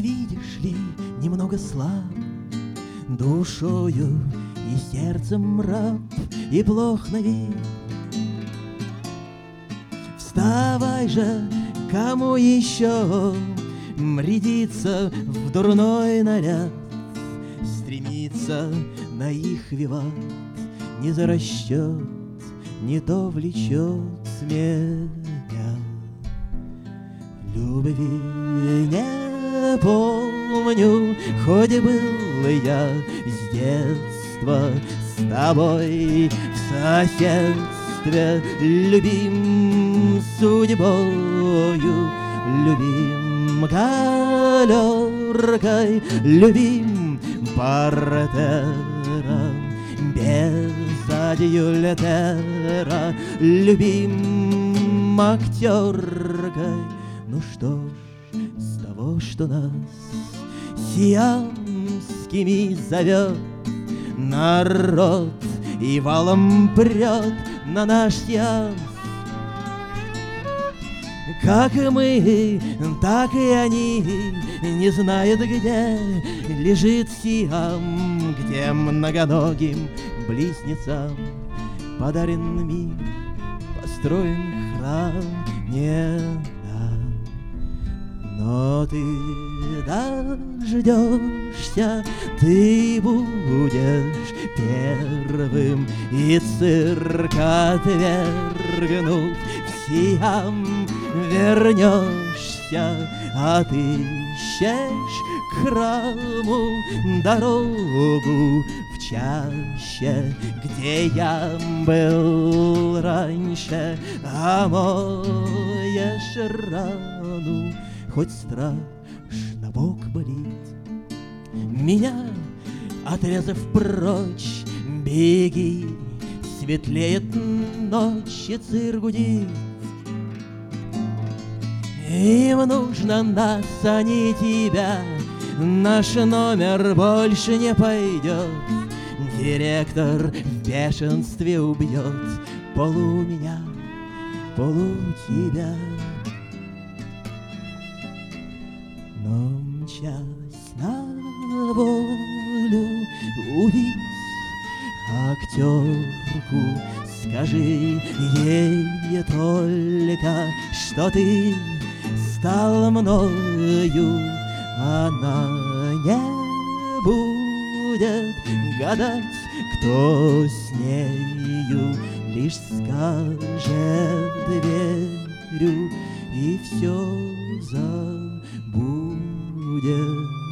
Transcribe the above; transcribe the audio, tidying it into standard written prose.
видишь ли, немного слаб душою и сердцем раб, и плох на вид. Вставай же, кому еще рядиться в дурной наряд, стремиться на их виват, не за расчет, не то влечет меня. Любви не помню, хоть и был я с детства с тобой в соседстве, любим судьбою, любим галеркой, любим портером, без адюльтера, любим актеркой. Ну что ж, с того, что нас сиамскими зовет народ и валом прет на наш сеанс, как и мы, так и они не знают, где лежит Сиам, где многоногим близнецам подарен мир, построен храм не нам. Но ты дождешься, ты будешь первым, и цирк отвергнув в Сиам вернешься, отыщешь к храму дорогу в чаще, где я был раньше, омоешь рану, хоть страшно бок болит. Меня отрезав прочь, беги, светлеет ночь и цирк гудит. Им нужно нас, а не тебя, наш номер больше не пойдет. Директор в бешенстве убьет полу меня, полу тебя. Но мчась на волю, увидь актерку, скажи ей только, что ты стал мною. Она не будет гадать, кто с нею, лишь скажет верю, и все забудет.